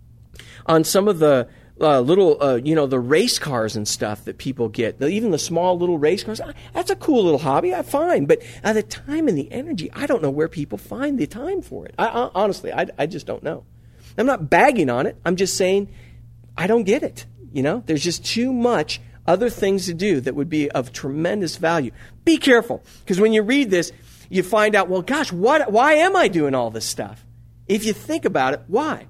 on some of the uh, little, uh, you know, the race cars and stuff that people get. The, even the small little race cars, that's a cool little hobby, I find. But uh, the time and the energy, I don't know where people find the time for it. I, I, honestly, I, I just don't know. I'm not bagging on it. I'm just saying, I don't get it. You know, there's just too much other things to do that would be of tremendous value. Be careful, because when you read this, you find out, well, gosh, what, why am I doing all this stuff? If you think about it, why?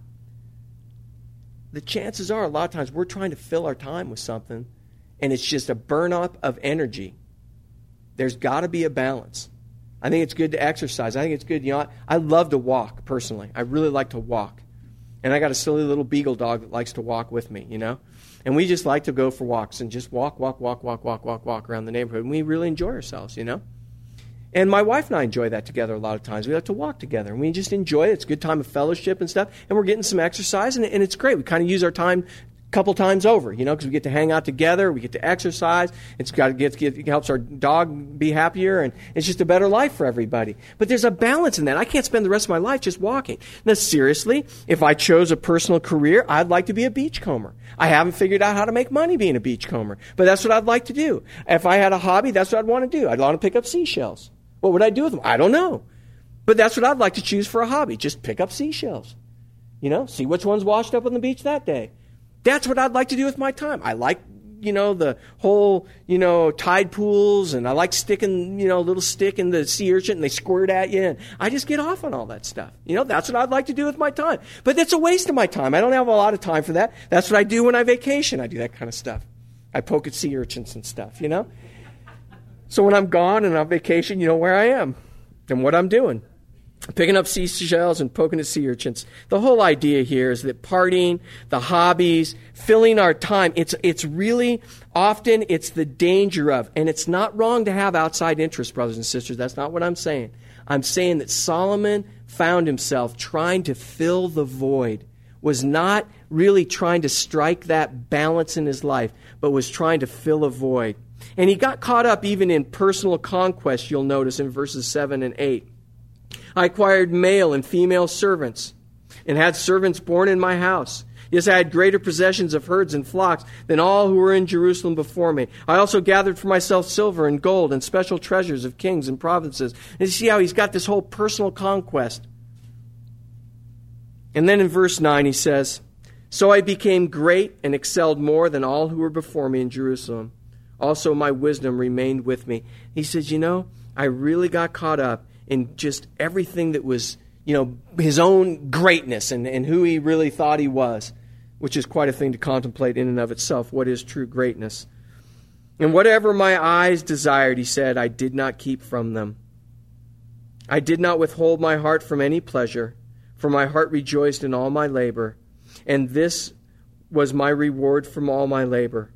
The chances are a lot of times we're trying to fill our time with something, and it's just a burn up of energy. There's got to be a balance. I think it's good to exercise. I think it's good. You know, I love to walk, personally. I really like to walk. And I got a silly little beagle dog that likes to walk with me, you know. And we just like to go for walks and just walk, walk, walk, walk, walk, walk, walk around the neighborhood. And we really enjoy ourselves, you know. And my wife and I enjoy that together a lot of times. We like to walk together, and we just enjoy it. It's a good time of fellowship and stuff. And we're getting some exercise, and, and it's great. We kind of use our time couple times over, you know, because we get to hang out together, we get to exercise. It's got to get, get it helps our dog be happier, and it's just a better life for everybody. But there's a balance in that. I can't spend the rest of my life just walking. Now, seriously, if I chose a personal career, I'd like to be a beachcomber. I haven't figured out how to make money being a beachcomber, but that's what I'd like to do. If I had a hobby, that's what I'd want to do. I'd want to pick up seashells. What would I do with them? I don't know. But that's what I'd like to choose for a hobby. Just pick up seashells. You know, see which one's washed up on the beach that day. That's what I'd like to do with my time. I like, you know, the whole, you know, tide pools, and I like sticking, you know, a little stick in the sea urchin and they squirt at you. And I just get off on all that stuff. You know, that's what I'd like to do with my time. But it's a waste of my time. I don't have a lot of time for that. That's what I do when I vacation. I do that kind of stuff. I poke at sea urchins and stuff, you know. So when I'm gone and on vacation, you know where I am and what I'm doing. Picking up seashells and poking at sea urchins. The whole idea here is that partying, the hobbies, filling our time, it's it's really often it's the danger of, and it's not wrong to have outside interests, brothers and sisters. That's not what I'm saying. I'm saying that Solomon found himself trying to fill the void, was not really trying to strike that balance in his life, but was trying to fill a void. And he got caught up even in personal conquest, you'll notice in verses seven and eight. I acquired male and female servants and had servants born in my house. Yes, I had greater possessions of herds and flocks than all who were in Jerusalem before me. I also gathered for myself silver and gold and special treasures of kings and provinces. And you see how he's got this whole personal conquest. And then in verse nine he says, so I became great and excelled more than all who were before me in Jerusalem. Also my wisdom remained with me. He says, you know, I really got caught up in just everything that was, you know, his own greatness and, and who he really thought he was, which is quite a thing to contemplate in and of itself. What is true greatness? And whatever my eyes desired, he said, I did not keep from them. I did not withhold my heart from any pleasure, for my heart rejoiced in all my labor, and this was my reward from all my labor.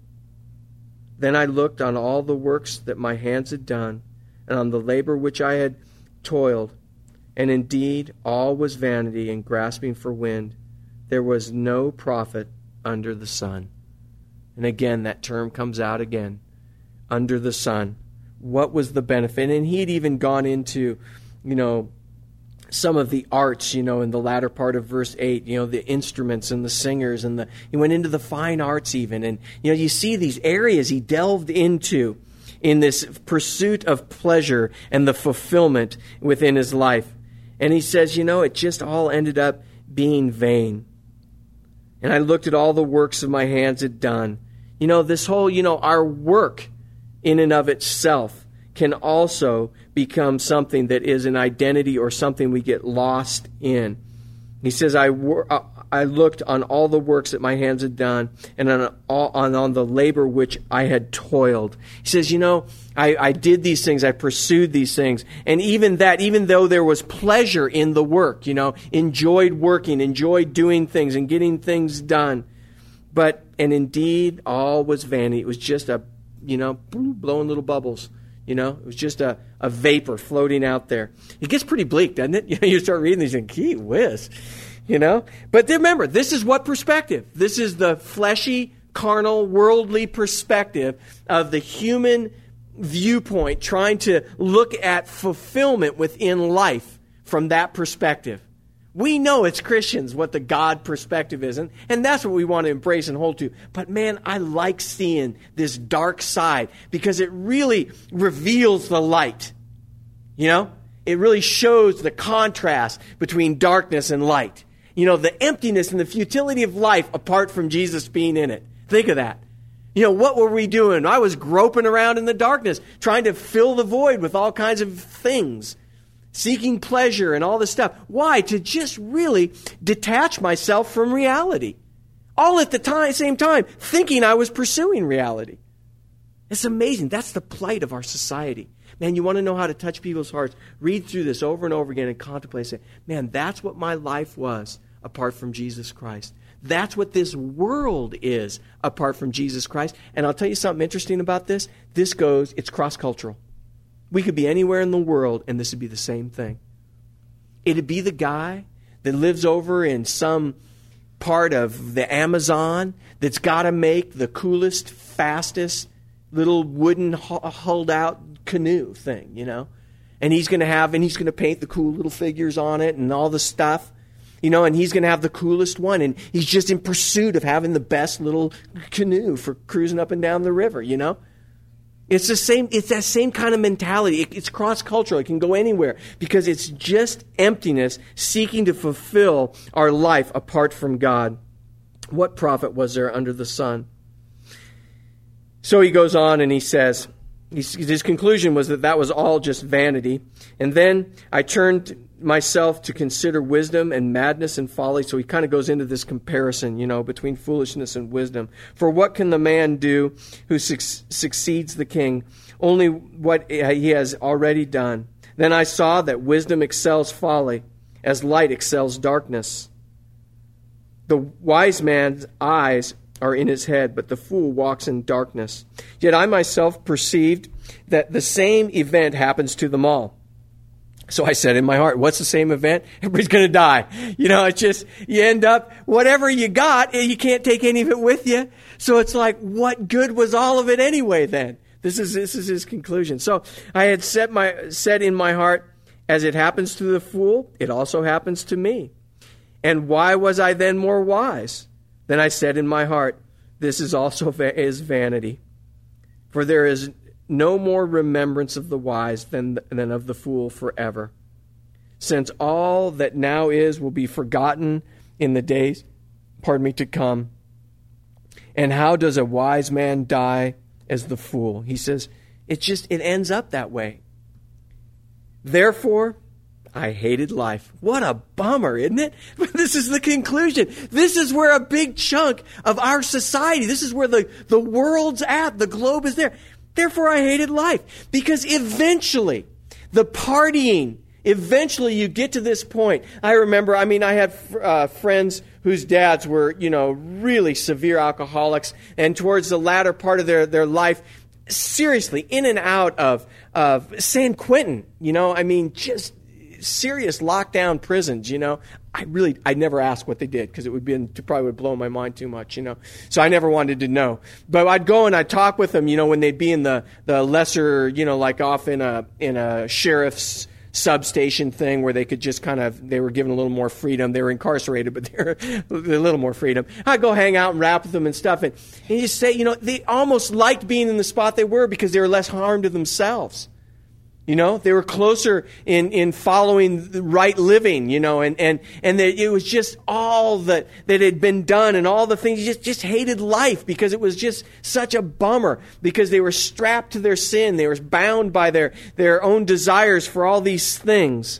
Then I looked on all the works that my hands had done, and on the labor which I had toiled, and indeed all was vanity and grasping for wind. There was no profit under the sun. And again, that term comes out again. Under the sun. What was the benefit? And he'd even gone into, you know, some of the arts, you know, in the latter part of verse eight, you know, the instruments and the singers, and the he went into the fine arts even. And, you know, you see these areas he delved into in this pursuit of pleasure and the fulfillment within his life. And he says, you know, it just all ended up being vain. And I looked at all the works of my hands had done. You know, this whole, you know, our work in and of itself can also become something that is an identity or something we get lost in. He says, I wor- I looked on all the works that my hands had done, and on, all, on, on the labor which I had toiled. He says, you know, I, I did these things, I pursued these things, and even that, even though there was pleasure in the work, you know, enjoyed working, enjoyed doing things and getting things done, but, and indeed, all was vanity. It was just a, you know, blowing little bubbles. You know, it was just a, a vapor floating out there. It gets pretty bleak, doesn't it? You know, you start reading these and gee whiz. You know? But remember, this is what perspective. This is the fleshy, carnal, worldly perspective of the human viewpoint, trying to look at fulfillment within life from that perspective. We know as Christians what the God perspective is, and, and that's what we want to embrace and hold to. But man, I like seeing this dark side because it really reveals the light. You know? It really shows the contrast between darkness and light. You know, the emptiness and the futility of life apart from Jesus being in it. Think of that. You know, what were we doing? I was groping around in the darkness, trying to fill the void with all kinds of things. Seeking pleasure and all this stuff. Why? To just really detach myself from reality. All at the time, same time, thinking I was pursuing reality. It's amazing. That's the plight of our society. Man, you want to know how to touch people's hearts? Read through this over and over again and contemplate and say, man, that's what my life was apart from Jesus Christ. That's what this world is apart from Jesus Christ. And I'll tell you something interesting about this. This goes, it's cross-cultural. We could be anywhere in the world, and this would be the same thing. It'd be the guy that lives over in some part of the Amazon that's got to make the coolest, fastest little wooden hulled out canoe thing, you know. And he's going to have, and he's going to paint the cool little figures on it and all the stuff, you know, and he's going to have the coolest one. And he's just in pursuit of having the best little canoe for cruising up and down the river, you know. It's the same, it's that same kind of mentality. It, it's cross-cultural. It can go anywhere because it's just emptiness seeking to fulfill our life apart from God. What profit was there under the sun? So he goes on and he says, his conclusion was that that was all just vanity. And then I turned myself to consider wisdom and madness and folly. So he kind of goes into this comparison, you know, between foolishness and wisdom. For what can the man do who su- succeeds the king? Only what he has already done. Then I saw that wisdom excels folly, as light excels darkness. The wise man's eyes are in his head, but the fool walks in darkness. Yet I myself perceived that the same event happens to them all. So I said in my heart, what's the same event? Everybody's going to die. You know, it's just, you end up, whatever you got, you can't take any of it with you. So it's like, what good was all of it anyway then? This is this is his conclusion. So I had set my said in my heart, as it happens to the fool, it also happens to me. And why was I then more wise? Then I said in my heart, this is also va- is vanity. For there is no more remembrance of the wise than, than of the fool forever. Since all that now is will be forgotten in the days, pardon me, to come. And how does a wise man die as the fool? He says, it just, it ends up that way. Therefore, I hated life. What a bummer, isn't it? This is the conclusion. This is where a big chunk of our society, this is where the, the world's at, the globe is there. Therefore, I hated life. Because eventually, the partying, eventually you get to this point. I remember, I mean, I had uh, friends whose dads were, you know, really severe alcoholics. And towards the latter part of their, their life, seriously, in and out of, of San Quentin, you know, I mean, just serious lockdown prisons, you know. I really, I never asked what they did because it would be, it probably would blow my mind too much, you know. So I never wanted to know. But I'd go and I'd talk with them, you know, when they'd be in the, the lesser, you know, like off in a, in a sheriff's substation thing where they could just kind of, they were given a little more freedom. They were incarcerated, but they were a little more freedom. I'd go hang out and rap with them and stuff. And, and you just say, you know, they almost liked being in the spot they were because they were less harm to themselves. You know, they were closer in, in following the right living, you know, and, and, and that it was just all that, that had been done and all the things. You just, just hated life because it was just such a bummer because they were strapped to their sin. They were bound by their, their own desires for all these things.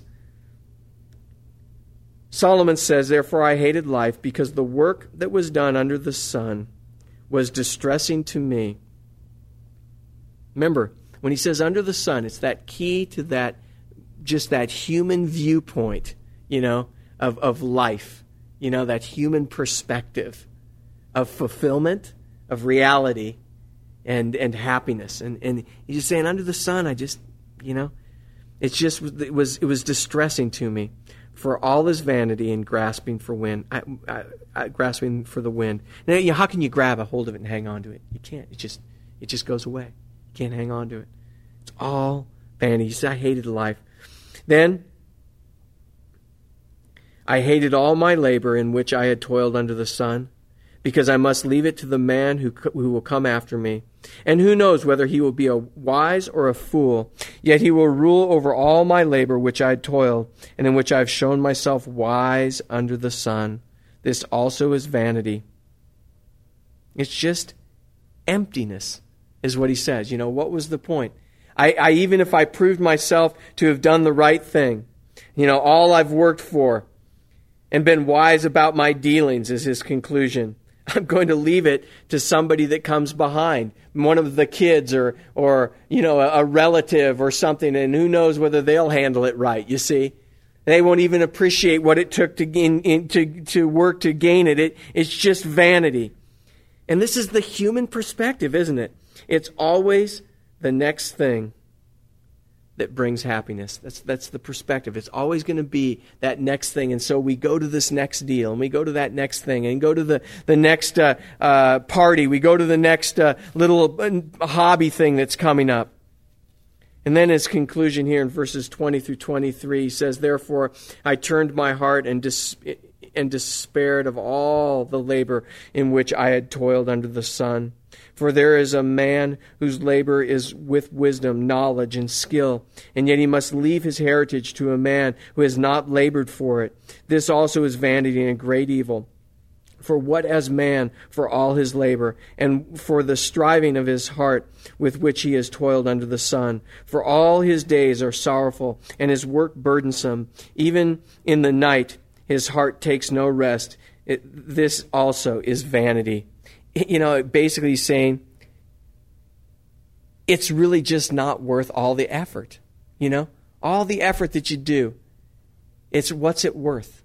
Solomon says, therefore I hated life because the work that was done under the sun was distressing to me. Remember, when he says under the sun, it's that key to that, just that human viewpoint, you know, of, of life, you know, that human perspective of fulfillment, of reality, and and happiness. And and he's just saying, under the sun, I just, you know, it's just, it was it was distressing to me for all his vanity and grasping for wind, I, I, I, grasping for the wind. Now, you know, how can you grab a hold of it and hang on to it? You can't. It just it just goes away. You can't hang on to it. It's all vanity. He said, I hated life. Then I hated all my labor in which I had toiled under the sun, because I must leave it to the man who who will come after me. And who knows whether he will be a wise or a fool, yet he will rule over all my labor which I had toiled, and in which I have shown myself wise under the sun. This also is vanity. It's just emptiness, is what he says. You know, what was the point? I, I even if I proved myself to have done the right thing, you know, all I've worked for and been wise about my dealings is his conclusion. I'm going to leave it to somebody that comes behind, one of the kids or, or you know, a, a relative or something, and who knows whether they'll handle it right, you see. They won't even appreciate what it took to gain, in, to, to work to gain it. it. It's just vanity. And this is the human perspective, isn't it? It's always the next thing. that brings happiness. That's that's the perspective. It's always going to be that next thing. And so we go to this next deal, and we go to that next thing, and go to the, the next uh, uh, party. We go to the next uh, little uh, hobby thing that's coming up. And then his conclusion here in verses twenty through twenty-three, he says, "Therefore I turned my heart and dis- and despaired of all the labor in which I had toiled under the sun. For there is a man whose labor is with wisdom, knowledge, and skill, and yet he must leave his heritage to a man who has not labored for it. This also is vanity and a great evil. For what has man for all his labor, and for the striving of his heart with which he has toiled under the sun? For all his days are sorrowful, and his work burdensome. Even in the night his heart takes no rest. It, this also is vanity." You know, basically saying it's really just not worth all the effort. You know, all the effort that you do, it's what's it worth?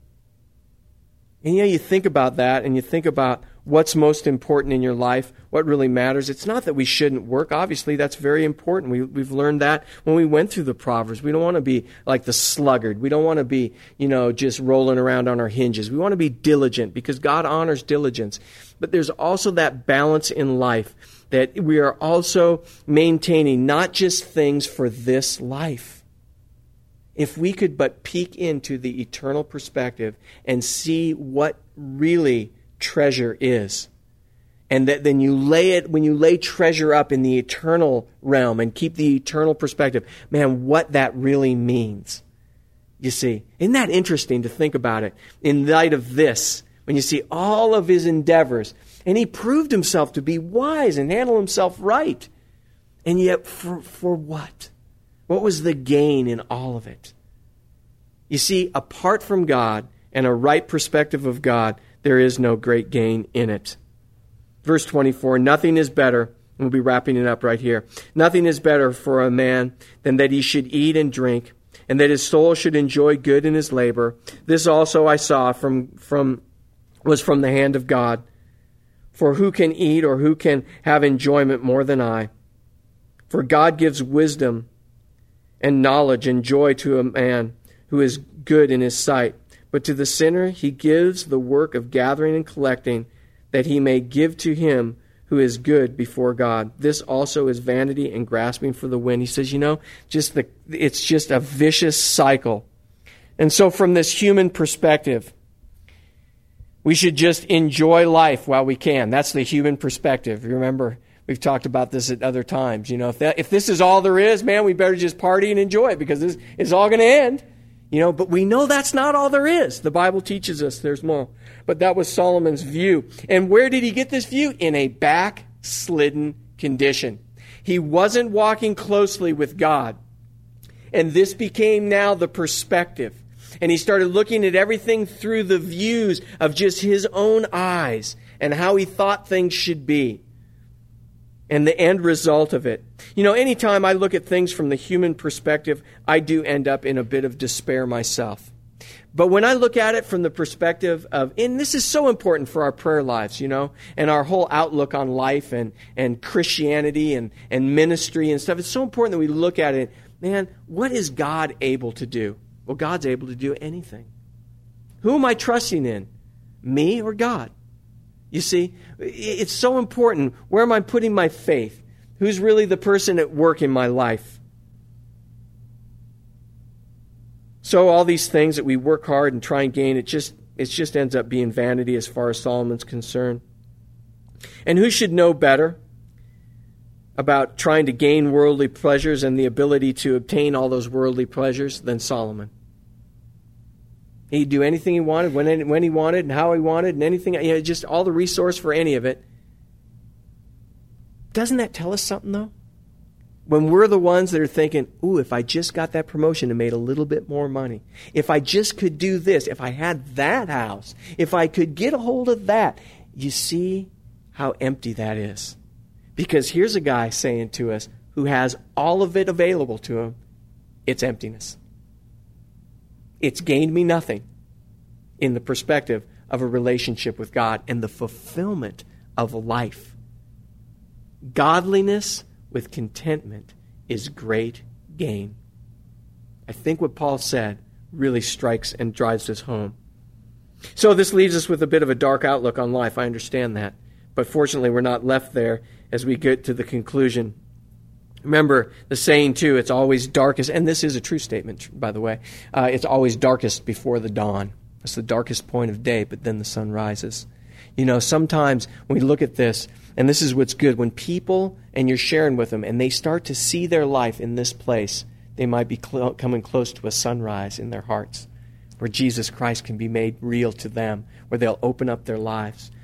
And you know, you think about that, and you think about what's most important in your life, what really matters. It's not that we shouldn't work. Obviously, that's very important. We, we've learned that when we went through the Proverbs. We don't want to be like the sluggard. We don't want to be, you know, just rolling around on our hinges. We want to be diligent because God honors diligence. But there's also that balance in life that we are also maintaining not just things for this life. If we could but peek into the eternal perspective and see what really treasure is, and that then you lay it, when you lay treasure up in the eternal realm and keep the eternal perspective, man, what that really means. You see, isn't that interesting to think about it in light of this, when you see all of his endeavors, and he proved himself to be wise and handle himself right. And yet, for, for what? What was the gain in all of it? You see, apart from God and a right perspective of God, there is no great gain in it. Verse twenty-four, "Nothing is better," and we'll be wrapping it up right here, "nothing is better for a man than that he should eat and drink, and that his soul should enjoy good in his labor. This also I saw from, from was from the hand of God. For who can eat or who can have enjoyment more than I? For God gives wisdom and knowledge and joy to a man who is good in his sight. But to the sinner he gives the work of gathering and collecting, that he may give to him who is good before God. This also is vanity and grasping for the wind." He says, you know, just the it's just a vicious cycle. And so from this human perspective, we should just enjoy life while we can. That's the human perspective. You remember, we've talked about this at other times. You know, if that, if this is all there is, man, we better just party and enjoy it because this is all going to end. You know, but we know that's not all there is. The Bible teaches us there's more. But that was Solomon's view. And where did he get this view? In a backslidden condition. He wasn't walking closely with God. And this became now the perspective. And he started looking at everything through the views of just his own eyes and how he thought things should be. And the end result of it. You know, anytime I look at things from the human perspective, I do end up in a bit of despair myself. But when I look at it from the perspective of, and this is so important for our prayer lives, you know, and our whole outlook on life and, and Christianity and, and ministry and stuff, it's so important that we look at it, man, what is God able to do? Well, God's able to do anything. Who am I trusting in? Me or God? You see, it's so important. Where am I putting my faith? Who's really the person at work in my life? So all these things that we work hard and try and gain, it just it just ends up being vanity as far as Solomon's concerned. And who should know better about trying to gain worldly pleasures and the ability to obtain all those worldly pleasures than Solomon? He'd do anything he wanted, when, when he wanted, and how he wanted, and anything, you know, just all the resource for any of it. Doesn't that tell us something, though? When we're the ones that are thinking, ooh, if I just got that promotion and made a little bit more money, if I just could do this, if I had that house, if I could get a hold of that, you see how empty that is. Because here's a guy saying to us who has all of it available to him, it's emptiness. It's gained me nothing in the perspective of a relationship with God and the fulfillment of life. Godliness with contentment is great gain. I think what Paul said really strikes and drives this home. So this leaves us with a bit of a dark outlook on life. I understand that. But fortunately, we're not left there as we get to the conclusion. Remember the saying, too, it's always darkest, and this is a true statement, by the way, uh, it's always darkest before the dawn. It's the darkest point of day, but then the sun rises. You know, sometimes when we look at this, and this is what's good, when people, and you're sharing with them, and they start to see their life in this place, they might be cl- coming close to a sunrise in their hearts, where Jesus Christ can be made real to them, where they'll open up their lives.